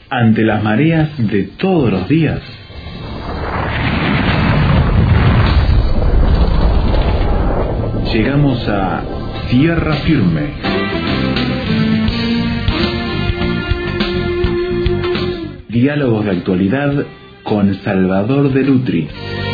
ante las mareas de todos los días. Llegamos a tierra firme. Diálogos de actualidad con Salvador de Lutri.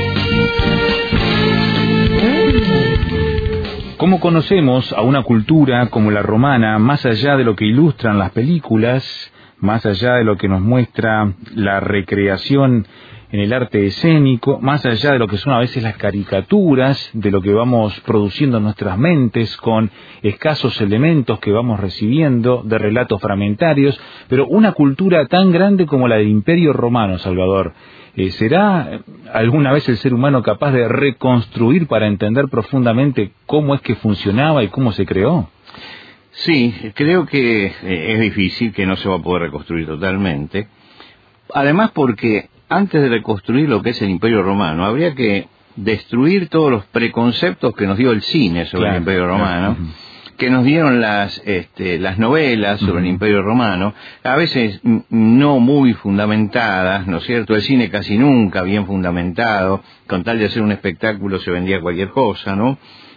¿Cómo conocemos a una cultura como la romana, más allá de lo que ilustran las películas, más allá de lo que nos muestra la recreación en el arte escénico, más allá de lo que son a veces las caricaturas, de lo que vamos produciendo en nuestras mentes con escasos elementos que vamos recibiendo de relatos fragmentarios, pero una cultura tan grande como la del Imperio Romano, Salvador? ¿Será alguna vez el ser humano capaz de reconstruir para entender profundamente cómo es que funcionaba y cómo se creó? Sí, creo que es difícil, que no se va a poder reconstruir totalmente. Además porque antes de reconstruir lo que es el Imperio Romano, habría que destruir todos los preconceptos que nos dio el cine sobre el Imperio Romano, que nos dieron las novelas sobre el Imperio Romano, a veces no muy fundamentadas, ¿no es cierto? El cine casi nunca bien fundamentado, con tal de hacer un espectáculo se vendía cualquier cosa, ¿no?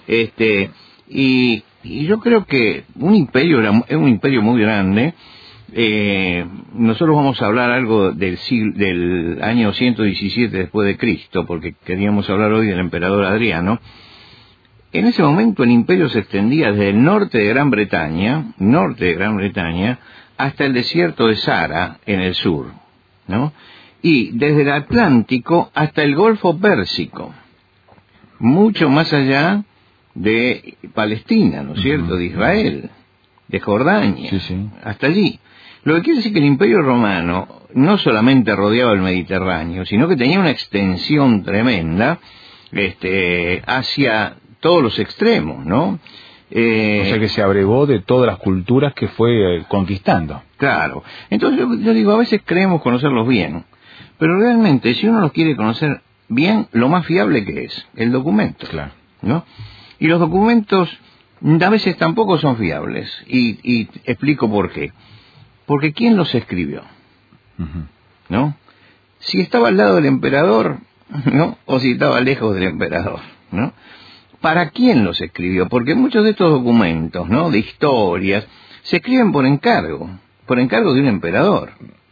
Y yo creo que un imperio es un imperio muy grande. Nosotros vamos a hablar algo del año 117 después de Cristo, porque queríamos hablar hoy del emperador Adriano. En ese momento el imperio se extendía desde el norte de Gran Bretaña, hasta el desierto de Sahara en el sur, ¿no? Y desde el Atlántico hasta el Golfo Pérsico, mucho más allá de Palestina, ¿no es cierto?, de Israel, de Jordania, hasta allí. Lo que quiere decir que el Imperio Romano no solamente rodeaba el Mediterráneo, sino que tenía una extensión tremenda hacia todos los extremos, ¿no? O sea que se abrevó de todas las culturas que fue conquistando. Claro. Entonces yo digo, a veces creemos conocerlos bien, pero realmente si uno los quiere conocer bien, lo más fiable que es el documento, ¿no? Y los documentos a veces tampoco son fiables, y explico por qué. Porque ¿quién los escribió? ¿No? Si estaba al lado del emperador, ¿no? O si estaba lejos del emperador, ¿no? ¿Para quién los escribió? Porque muchos de estos documentos, ¿no?, de historias, se escriben por encargo de un emperador.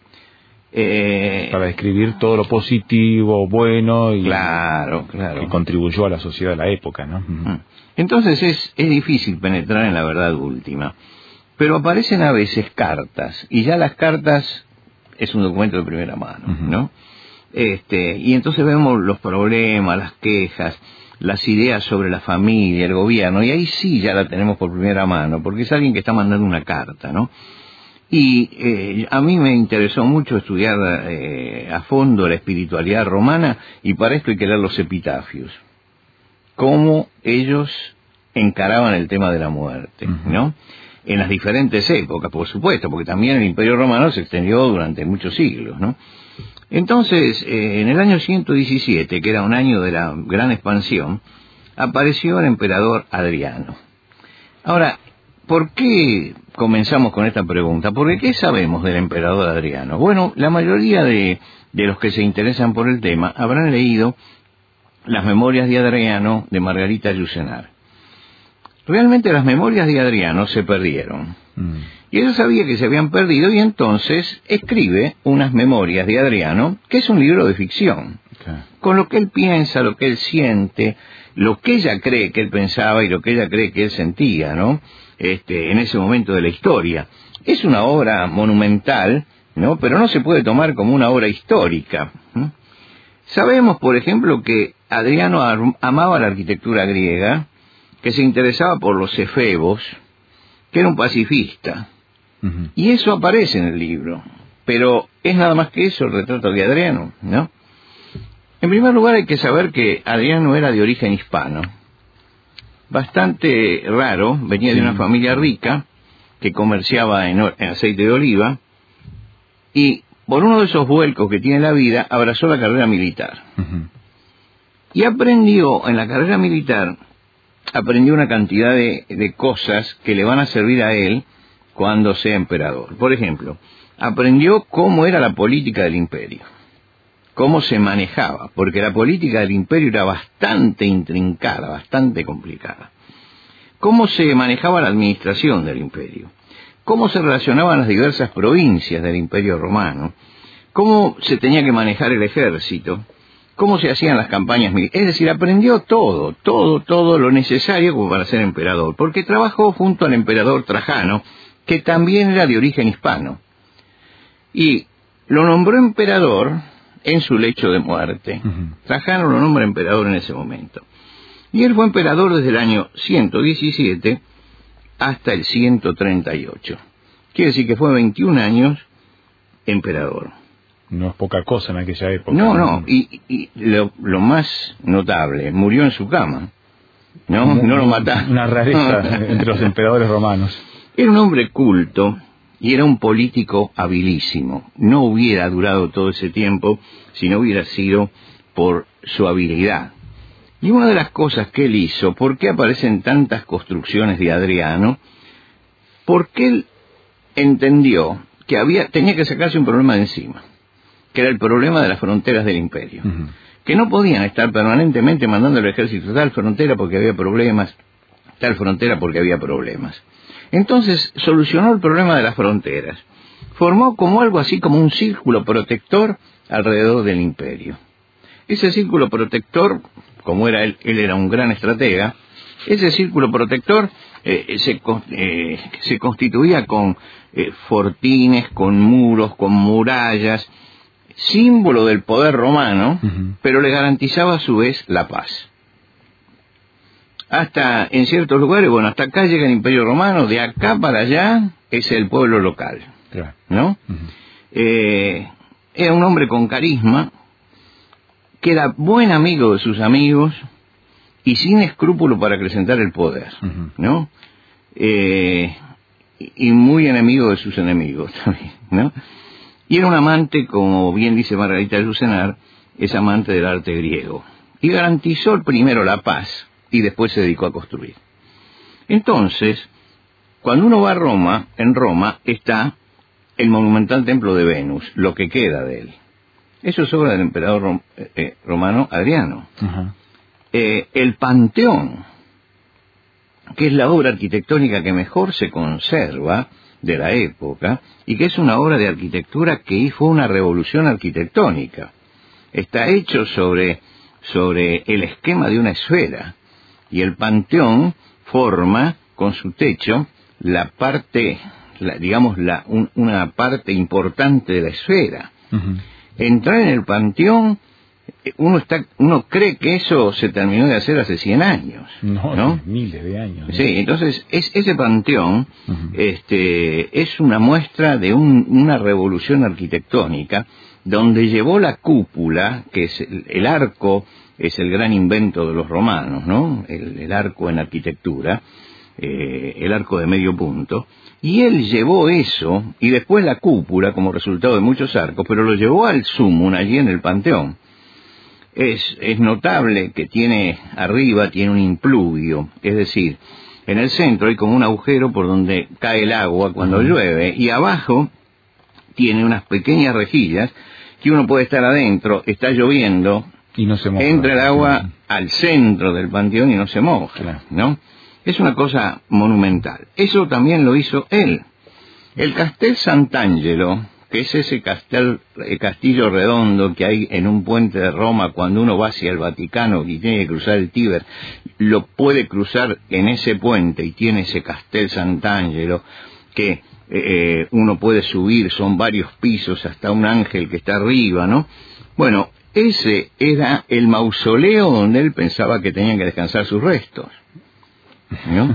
Para describir todo lo positivo, bueno y claro, que contribuyó a la sociedad de la época, ¿no? Entonces es difícil penetrar en la verdad última. Pero aparecen a veces cartas, y ya las cartas es un documento de primera mano, ¿no? Y entonces vemos los problemas, las quejas, las ideas sobre la familia, el gobierno, y ahí sí ya la tenemos por primera mano, porque es alguien que está mandando una carta, ¿no? Y a mí me interesó mucho estudiar a fondo la espiritualidad romana, y para esto hay que leer los epitafios, cómo ellos encaraban el tema de la muerte, ¿no? En las diferentes épocas, por supuesto, porque también el Imperio Romano se extendió durante muchos siglos, ¿no? Entonces, en el año 117, que era un año de la gran expansión, apareció el emperador Adriano. Ahora, ¿por qué comenzamos con esta pregunta? Porque ¿qué sabemos del emperador Adriano? Bueno, la mayoría de los que se interesan por el tema habrán leído las Memorias de Adriano de Margarita Yourcenar. Realmente las Memorias de Adriano se perdieron. Y él sabía que se habían perdido, y entonces escribe unas Memorias de Adriano, que es un libro de ficción, con lo que él piensa, lo que él siente, lo que ella cree que él pensaba y lo que ella cree que él sentía, ¿no? En ese momento de la historia. Es una obra monumental, ¿no? Pero no se puede tomar como una obra histórica. Sabemos, por ejemplo, que Adriano amaba la arquitectura griega, que se interesaba por los efebos, que era un pacifista. Y eso aparece en el libro, pero es nada más que eso el retrato de Adriano, ¿no? En primer lugar hay que saber que Adriano era de origen hispano, bastante raro, venía de una familia rica, que comerciaba en aceite de oliva, y por uno de esos vuelcos que tiene la vida, abrazó la carrera militar. Y aprendió, en la carrera militar, aprendió una cantidad de cosas que le van a servir a él cuando sea emperador. Por ejemplo, aprendió cómo era la política del imperio, cómo se manejaba, porque la política del imperio era bastante intrincada, bastante complicada. Cómo se manejaba la administración del imperio, cómo se relacionaban las diversas provincias del imperio romano, cómo se tenía que manejar el ejército, cómo se hacían las campañas militares. Es decir, aprendió todo lo necesario como para ser emperador, porque trabajó junto al emperador Trajano, que también era de origen hispano, y lo nombró emperador en su lecho de muerte. Trajano lo nombra emperador en ese momento. Y él fue emperador desde el año 117 hasta el 138. Quiere decir que fue 21 años emperador. No es poca cosa en aquella época. No, y lo más notable, murió en su cama. No lo mataron. Una rareza entre los emperadores romanos. Era un hombre culto y era un político habilísimo. No hubiera durado todo ese tiempo si no hubiera sido por su habilidad. Y una de las cosas que él hizo, ¿por qué aparecen tantas construcciones de Adriano? Porque él entendió que tenía que sacarse un problema de encima, que era el problema de las fronteras del imperio. Que no podían estar permanentemente mandando al ejército tal frontera porque había problemas, tal frontera porque había problemas. Entonces solucionó el problema de las fronteras. Formó como algo así como un círculo protector alrededor del imperio. Ese círculo protector, como era él era un gran estratega, ese círculo protector se constituía con fortines, con muros, con murallas, símbolo del poder romano, pero le garantizaba a su vez la paz. Hasta en ciertos lugares, hasta acá llega el Imperio Romano, de acá para allá es el pueblo local, ¿no? Era un hombre con carisma, que era buen amigo de sus amigos y sin escrúpulo para acrecentar el poder, ¿no? Y muy enemigo de sus enemigos también, ¿no? Y era un amante, como bien dice Margarita de Lucenar, es amante del arte griego. Y garantizó primero la paz y después se dedicó a construir. Entonces, cuando uno va a Roma, en Roma está el monumental templo de Venus, lo que queda de él. Eso es obra del emperador romano Adriano. El Panteón, que es la obra arquitectónica que mejor se conserva de la época, y que es una obra de arquitectura que fue una revolución arquitectónica. Está hecho sobre el esquema de una esfera, y el Panteón forma con su techo la parte, una parte importante de la esfera. Entrar en el Panteón, uno cree que eso se terminó de hacer hace 100 años. ¿No? Miles de años. ¿No? Sí, entonces ese Panteón es una muestra de una revolución arquitectónica donde llevó la cúpula, que es el arco, es el gran invento de los romanos, ¿no? El arco en arquitectura, el arco de medio punto, y él llevó eso, y después la cúpula, como resultado de muchos arcos, pero lo llevó al sumum allí en el Panteón. Es notable que arriba tiene un impluvio, es decir, en el centro hay como un agujero por donde cae el agua cuando llueve, y abajo tiene unas pequeñas rejillas que uno puede estar adentro, está lloviendo, y no se moja, entra el agua al centro del Panteón y no se moja, ¿no? Es una cosa monumental. Eso también lo hizo él. El Castel Sant'Angelo, que es ese castillo redondo que hay en un puente de Roma cuando uno va hacia el Vaticano y tiene que cruzar el Tíber, lo puede cruzar en ese puente y tiene ese Castel Sant'Angelo que uno puede subir, son varios pisos hasta un ángel que está arriba, ¿no? Bueno, ese era el mausoleo donde él pensaba que tenían que descansar sus restos, ¿no?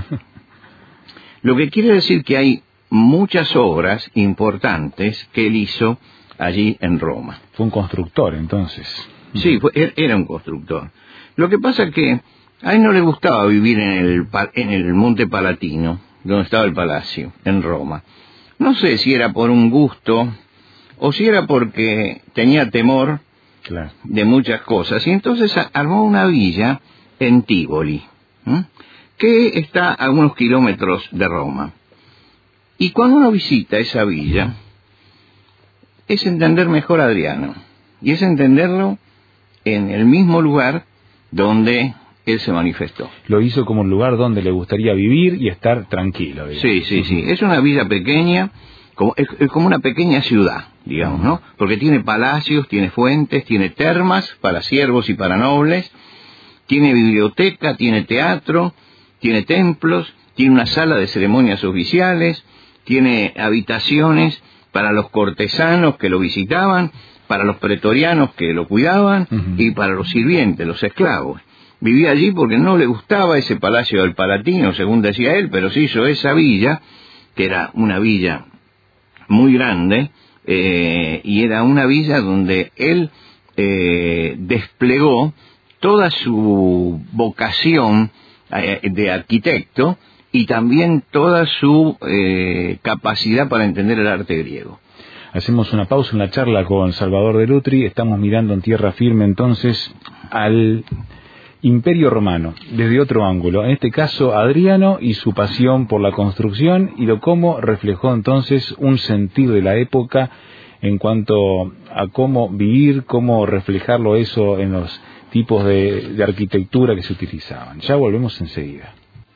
Lo que quiere decir que hay muchas obras importantes que él hizo allí en Roma. Fue un constructor, entonces. Sí, era un constructor. Lo que pasa es que a él no le gustaba vivir en el Monte Palatino, donde estaba el palacio, en Roma. No sé si era por un gusto o si era porque tenía temor de muchas cosas. Y entonces armó una villa en Tívoli, que está a unos kilómetros de Roma. Y cuando uno visita esa villa, es entender mejor a Adriano, y es entenderlo en el mismo lugar donde él se manifestó. Lo hizo como un lugar donde le gustaría vivir y estar tranquilo, digamos. Sí. Es una villa pequeña, es como una pequeña ciudad, digamos, ¿no? Porque tiene palacios, tiene fuentes, tiene termas para siervos y para nobles, tiene biblioteca, tiene teatro, tiene templos, tiene una sala de ceremonias oficiales, tiene habitaciones para los cortesanos que lo visitaban, para los pretorianos que lo cuidaban y para los sirvientes, los esclavos. Vivía allí porque no le gustaba ese palacio del Palatino, según decía él, pero se hizo esa villa, que era una villa muy grande, y era una villa donde él desplegó toda su vocación de arquitecto y también toda su capacidad para entender el arte griego. Hacemos una pausa en la charla con Salvador de Lutri. Estamos mirando en tierra firme entonces al Imperio Romano desde otro ángulo, en este caso Adriano y su pasión por la construcción y lo cómo reflejó entonces un sentir de la época en cuanto a cómo vivir, cómo reflejarlo eso en los tipos de arquitectura que se utilizaban. Ya volvemos enseguida.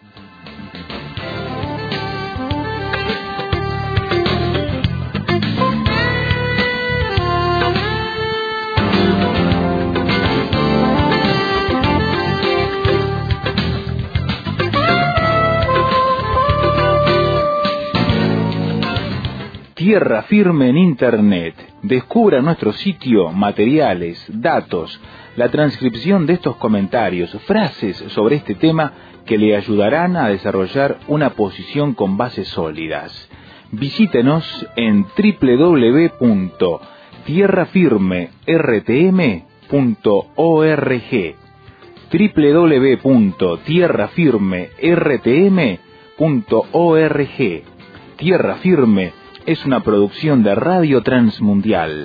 Tierra Firme en Internet. Descubra nuestro sitio, materiales, datos, la transcripción de estos comentarios, frases sobre este tema que le ayudarán a desarrollar una posición con bases sólidas. Visítenos en www.tierrafirmertm.org www.tierrafirmertm.org. Tierra Firme es una producción de Radio Transmundial.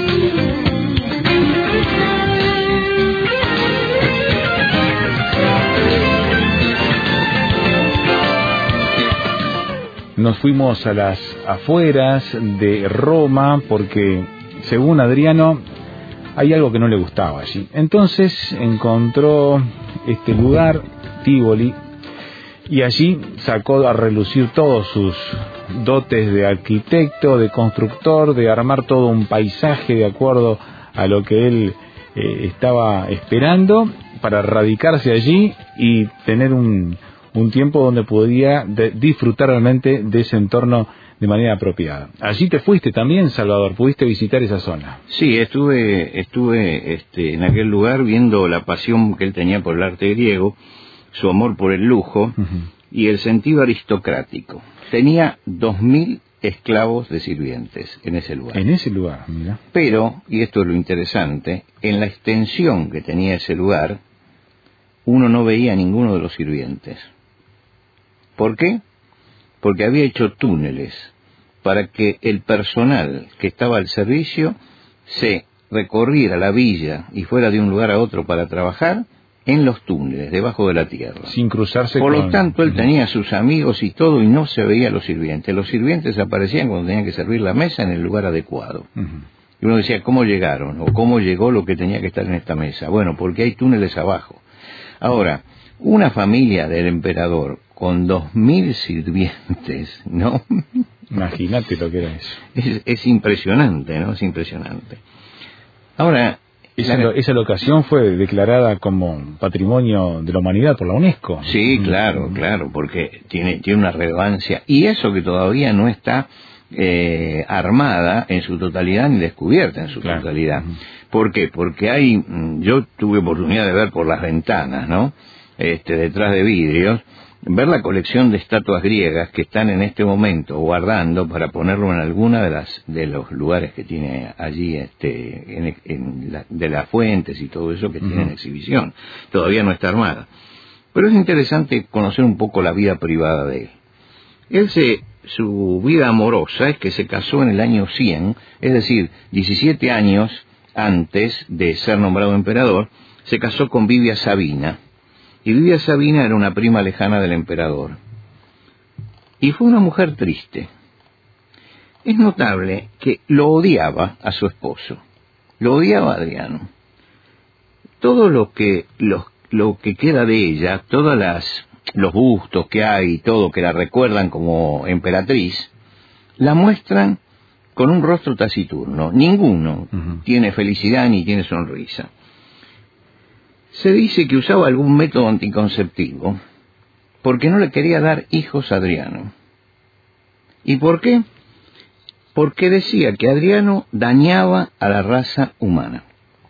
Nos fuimos a las afueras de Roma porque, según Adriano, hay algo que no le gustaba allí. Entonces encontró este lugar, Tívoli, y allí sacó a relucir todos sus dotes de arquitecto, de constructor, de armar todo un paisaje de acuerdo a lo que él estaba esperando para radicarse allí y tener un tiempo donde podía disfrutar realmente de ese entorno de manera apropiada. Allí te fuiste también, Salvador, pudiste visitar esa zona. Sí, estuve en aquel lugar viendo la pasión que él tenía por el arte griego, su amor por el lujo y el sentido aristocrático. Tenía 2.000 esclavos de sirvientes en ese lugar. En ese lugar, mira. Pero, y esto es lo interesante, en la extensión que tenía ese lugar, uno no veía a ninguno de los sirvientes. ¿Por qué? Porque había hecho túneles para que el personal que estaba al servicio se recorriera la villa y fuera de un lugar a otro para trabajar en los túneles, debajo de la tierra. Sin cruzarse Por lo tanto, él tenía sus amigos y todo, y no se veía a los sirvientes. Los sirvientes aparecían cuando tenían que servir la mesa en el lugar adecuado. Y uno decía, ¿cómo llegaron? ¿O cómo llegó lo que tenía que estar en esta mesa? Bueno, porque hay túneles abajo. Ahora, una familia del emperador con 2.000 sirvientes, ¿no? Imagínate lo que era eso. Es impresionante, ¿no? Es impresionante. Ahora, esa locación fue declarada como Patrimonio de la Humanidad por la UNESCO. Sí, claro, porque tiene una relevancia. Y eso que todavía no está armada en su totalidad ni descubierta en su totalidad. ¿Por qué? Porque yo tuve oportunidad de ver por las ventanas, ¿no? Detrás de vidrios, ver la colección de estatuas griegas que están en este momento guardando para ponerlo en alguna de los lugares que tiene allí, de las fuentes y todo eso que tiene en exhibición. Todavía no está armada. Pero es interesante conocer un poco la vida privada de él. Su vida amorosa es que se casó en el año 100, es decir, 17 años antes de ser nombrado emperador, se casó con Vivia Sabina. Y Vivia Sabina era una prima lejana del emperador. Y fue una mujer triste, es notable que lo odiaba a su esposo, lo odiaba a Adriano. Todo lo que queda de ella, los bustos que hay y todo que la recuerdan como emperatriz, la muestran con un rostro taciturno. Ninguno tiene felicidad ni tiene sonrisa. Se dice que usaba algún método anticonceptivo porque no le quería dar hijos a Adriano. ¿Y por qué? Porque decía que Adriano dañaba a la raza humana.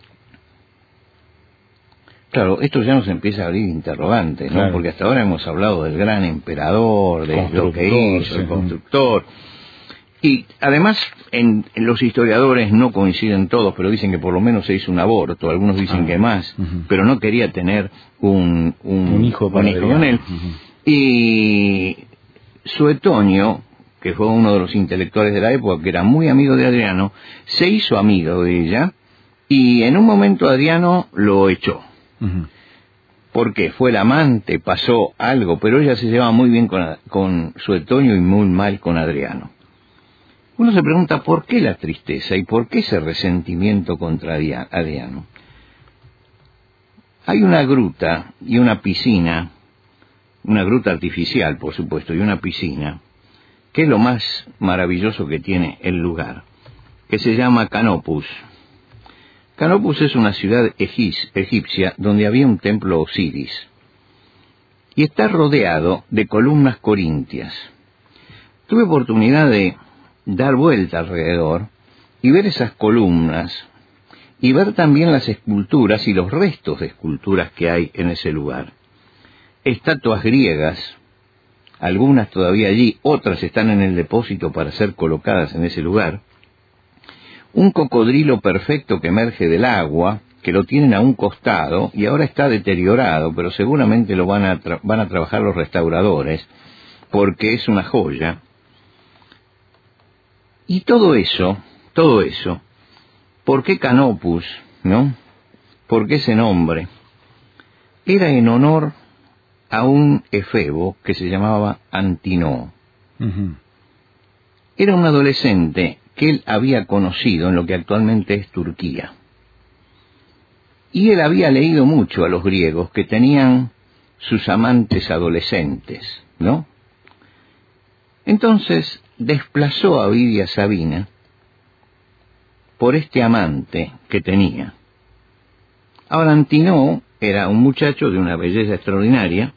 Claro, esto ya nos empieza a abrir interrogantes, ¿no? Claro. Porque hasta ahora hemos hablado del gran emperador, de lo que hizo, el constructor. Y además, los historiadores no coinciden todos, pero dicen que por lo menos se hizo un aborto, algunos dicen que más, pero no quería tener un hijo con él. Y Suetonio, que fue uno de los intelectuales de la época, que era muy amigo de Adriano, se hizo amigo de ella, y en un momento Adriano lo echó. Porque fue el amante, pasó algo, pero ella se llevaba muy bien con Suetonio y muy mal con Adriano. Uno se pregunta por qué la tristeza y por qué ese resentimiento contra Adriano. Hay una gruta y una piscina, una gruta artificial, por supuesto, y una piscina, que es lo más maravilloso que tiene el lugar, que se llama Canopus. Canopus es una ciudad egipcia donde había un templo Osiris y está rodeado de columnas corintias. Tuve oportunidad de dar vuelta alrededor y ver esas columnas y ver también las esculturas y los restos de esculturas que hay en ese lugar. Estatuas griegas, algunas todavía allí, otras están en el depósito para ser colocadas en ese lugar. Un cocodrilo perfecto que emerge del agua, que lo tienen a un costado y ahora está deteriorado, pero seguramente lo van a trabajar los restauradores, porque es una joya. Y todo eso, ¿por qué Canopus, no? ¿Por qué ese nombre? Era en honor a un efebo que se llamaba Antinoo. Era un adolescente que él había conocido en lo que actualmente es Turquía. Y él había leído mucho a los griegos que tenían sus amantes adolescentes, ¿no? Entonces desplazó a Vidia Sabina por este amante que tenía. Ahora Antinoo era un muchacho de una belleza extraordinaria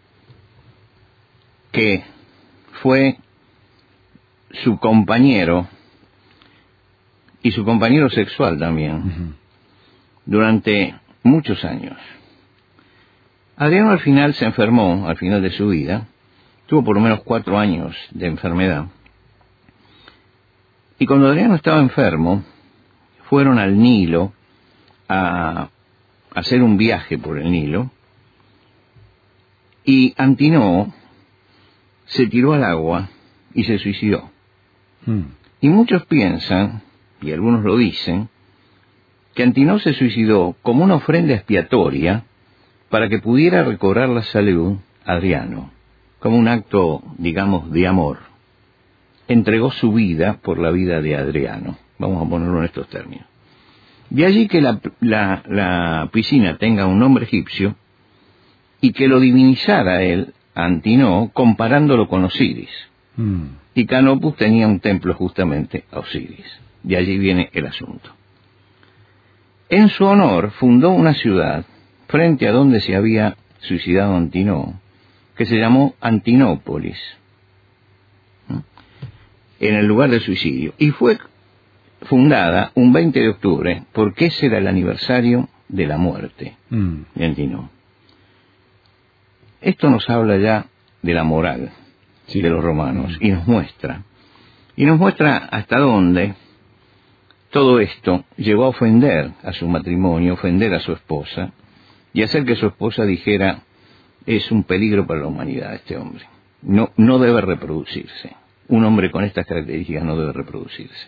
que fue su compañero y su compañero sexual también, durante muchos años. Adriano al final se enfermó, al final de su vida, tuvo por lo menos 4 años de enfermedad, y cuando Adriano estaba enfermo, fueron al Nilo a hacer un viaje por el Nilo, y Antinoo se tiró al agua y se suicidó. Y muchos piensan, y algunos lo dicen, que Antinoo se suicidó como una ofrenda expiatoria para que pudiera recobrar la salud a Adriano, como un acto, digamos, de amor. Entregó su vida por la vida de Adriano, vamos a ponerlo en estos términos. De allí que la piscina tenga un nombre egipcio y que lo divinizara él, Antinoo, comparándolo con Osiris. Y Canopus tenía un templo justamente a Osiris. De allí viene el asunto. En su honor fundó una ciudad frente a donde se había suicidado Antinoo, que se llamó Antinópolis, en el lugar del suicidio. Y fue fundada un 20 de octubre, porque ese era el aniversario de la muerte de Antinoo. Esto nos habla ya de la moral de los romanos, y nos muestra hasta dónde todo esto llegó a ofender a su matrimonio, ofender a su esposa, y hacer que su esposa dijera, es un peligro para la humanidad este hombre, no debe reproducirse, un hombre con estas características no debe reproducirse.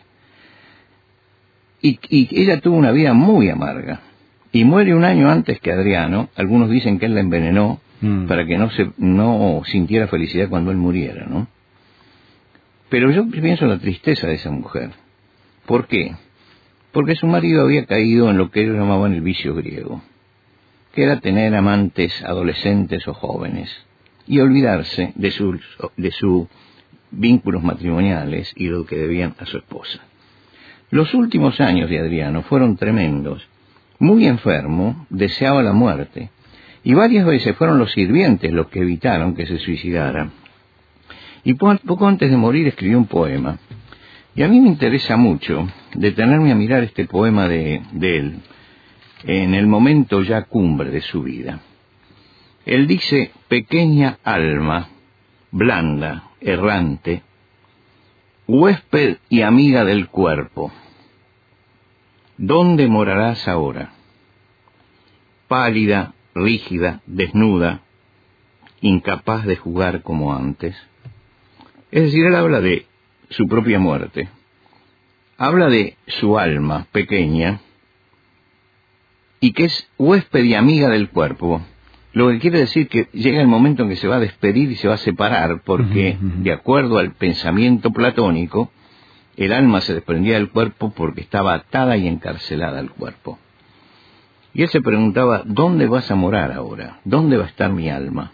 Y ella tuvo una vida muy amarga, y muere un año antes que Adriano. Algunos dicen que él la envenenó para que no sintiera felicidad cuando él muriera, ¿no? Pero yo pienso en la tristeza de esa mujer. ¿Por qué? Porque su marido había caído en lo que ellos llamaban el vicio griego, que era tener amantes adolescentes o jóvenes y olvidarse de sus vínculos matrimoniales y lo que debían a su esposa. Los últimos años de Adriano fueron tremendos. Muy enfermo, deseaba la muerte, y varias veces fueron los sirvientes los que evitaron que se suicidara. Y poco antes de morir escribió un poema. Y a mí me interesa mucho detenerme a mirar este poema de él en el momento ya cumbre de su vida. Él dice: pequeña alma, blanda, errante, huésped y amiga del cuerpo, ¿dónde morarás ahora? Pálida, rígida, desnuda, incapaz de jugar como antes. Es decir, él habla de su propia muerte, habla de su alma pequeña y que es huésped y amiga del cuerpo, lo que quiere decir que llega el momento en que se va a despedir y se va a separar, porque de acuerdo al pensamiento platónico, el alma se desprendía del cuerpo porque estaba atada y encarcelada al cuerpo. Y él se preguntaba: ¿dónde vas a morar ahora? ¿Dónde va a estar mi alma?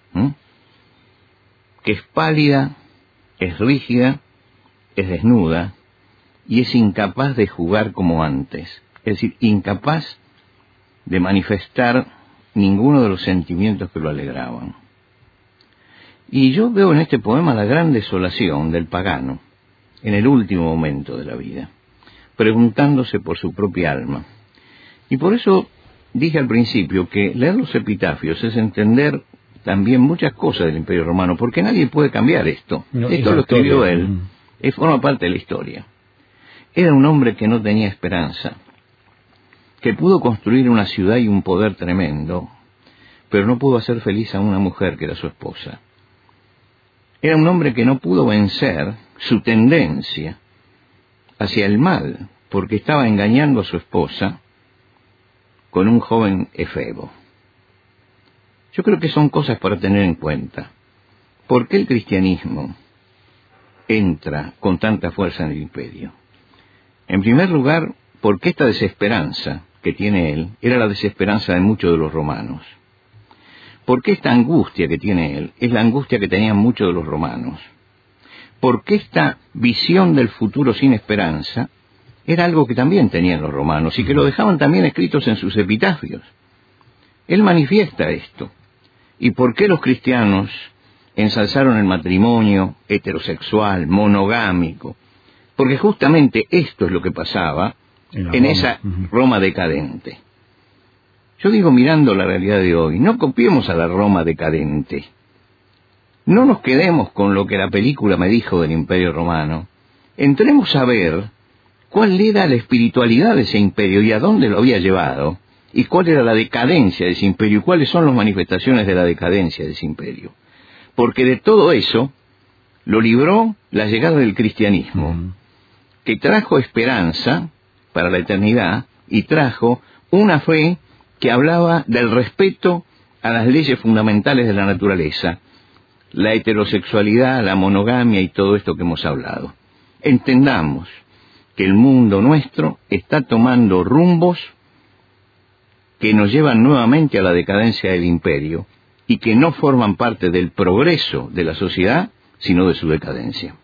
Que es pálida, es rígida, es desnuda y es incapaz de jugar como antes. Es decir, incapaz de manifestar ninguno de los sentimientos que lo alegraban. Y yo veo en este poema la gran desolación del pagano en el último momento de la vida, preguntándose por su propia alma. Y por eso dije al principio que leer los epitafios es entender también muchas cosas del Imperio Romano, porque nadie puede cambiar esto. No, esto lo escribió él, forma parte de la historia. Era un hombre que no tenía esperanza, que pudo construir una ciudad y un poder tremendo, pero no pudo hacer feliz a una mujer que era su esposa. Era un hombre que no pudo vencer su tendencia hacia el mal, porque estaba engañando a su esposa con un joven efebo. Yo creo que son cosas para tener en cuenta. ¿Por qué el cristianismo entra con tanta fuerza en el imperio? En primer lugar, porque esta desesperanza que tiene él era la desesperanza de muchos de los romanos. ¿Por qué esta angustia que tiene él es la angustia que tenían muchos de los romanos? ¿Por qué esta visión del futuro sin esperanza era algo que también tenían los romanos y que lo dejaban también escritos en sus epitafios? Él manifiesta esto. ¿Y por qué los cristianos ensalzaron el matrimonio heterosexual, monogámico? Porque justamente esto es lo que pasaba en esa Roma decadente. Yo digo, mirando la realidad de hoy, no copiemos a la Roma decadente. No nos quedemos con lo que la película me dijo del Imperio Romano. Entremos a ver cuál era la espiritualidad de ese imperio y a dónde lo había llevado, y cuál era la decadencia de ese imperio, y cuáles son las manifestaciones de la decadencia de ese imperio. Porque de todo eso lo libró la llegada del cristianismo, que trajo esperanza para la eternidad y trajo una fe que hablaba del respeto a las leyes fundamentales de la naturaleza, la heterosexualidad, la monogamia y todo esto que hemos hablado. Entendamos que el mundo nuestro está tomando rumbos que nos llevan nuevamente a la decadencia del imperio y que no forman parte del progreso de la sociedad, sino de su decadencia.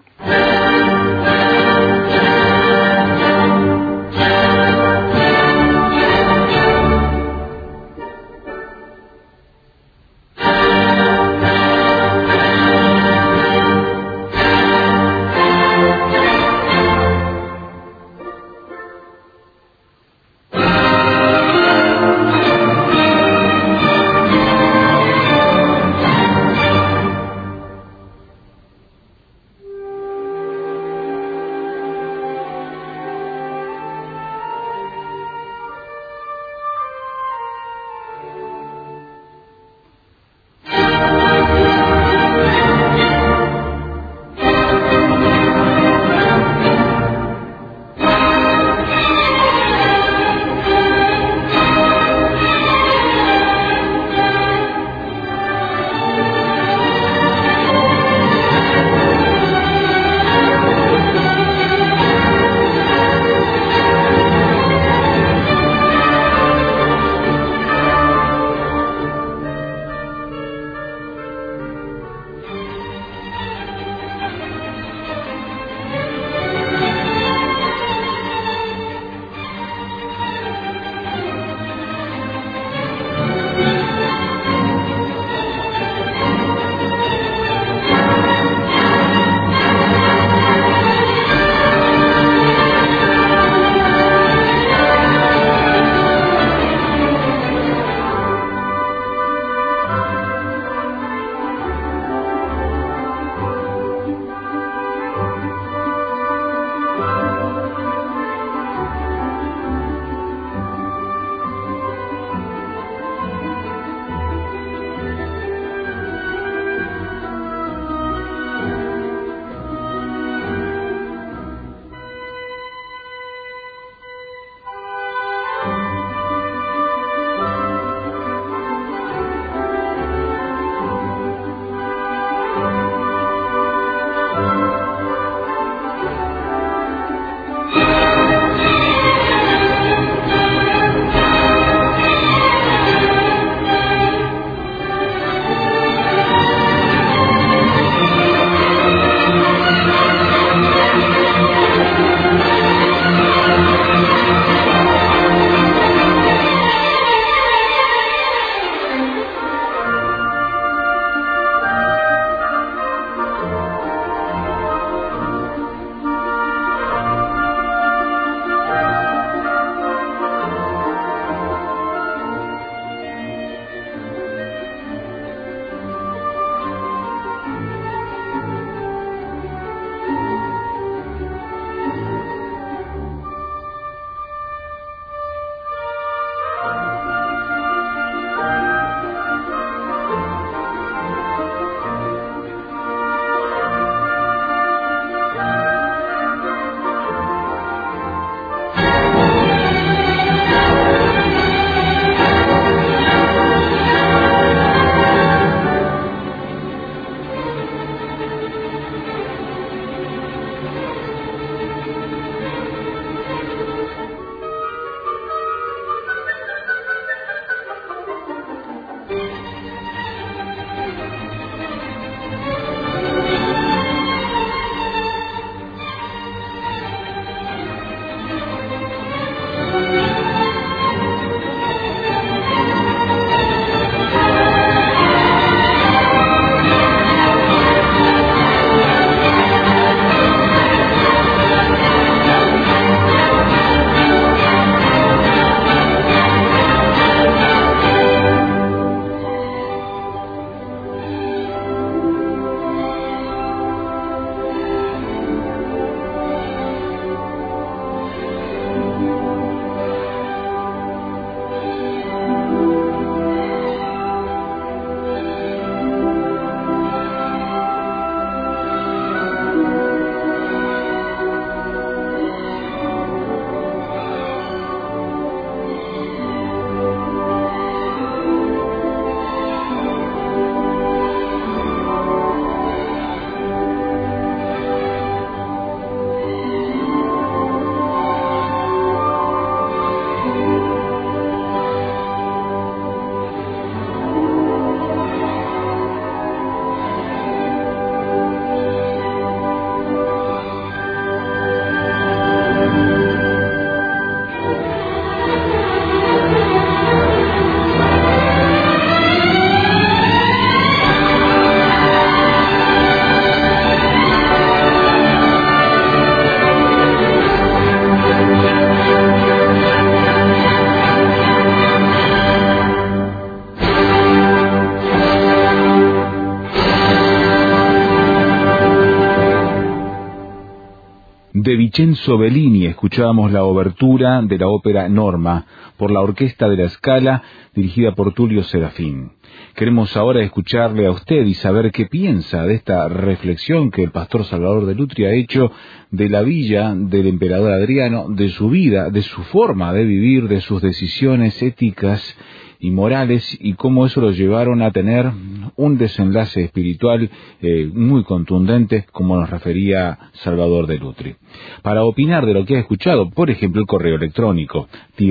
De Vincenzo Bellini escuchábamos la obertura de la ópera Norma por la Orquesta de la Scala, dirigida por Tullio Serafín. Queremos ahora escucharle a usted y saber qué piensa de esta reflexión que el pastor Salvador de Lutri ha hecho de la villa del emperador Adriano, de su vida, de su forma de vivir, de sus decisiones éticas y morales, y cómo eso lo llevaron a tener un desenlace espiritual muy contundente, como nos refería Salvador de Lutri. Para opinar de lo que ha escuchado, por ejemplo, el correo electrónico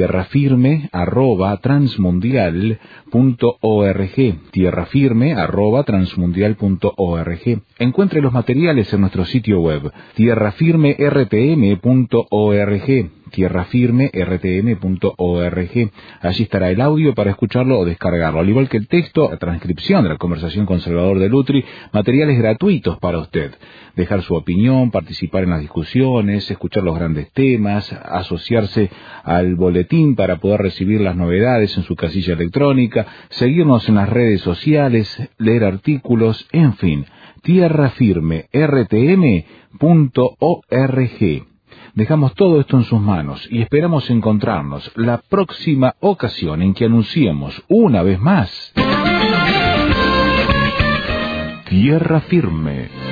tierrafirme@transmundial.org, tierrafirme@transmundial.org. Encuentre los materiales en nuestro sitio web tierrafirmertm.org, tierrafirmertm.org. Allí estará el audio para escucharlo o descargarlo, al igual que el texto, la transcripción de la conversación con Salvador de Lutri, materiales gratuitos para usted. Dejar su opinión, participar en las discusiones, escuchar los grandes temas, asociarse al boletín para poder recibir las novedades en su casilla electrónica, seguirnos en las redes sociales, leer artículos, en fin, tierrafirmertm.org. Dejamos todo esto en sus manos y esperamos encontrarnos la próxima ocasión en que anunciemos una vez más Tierra Firme.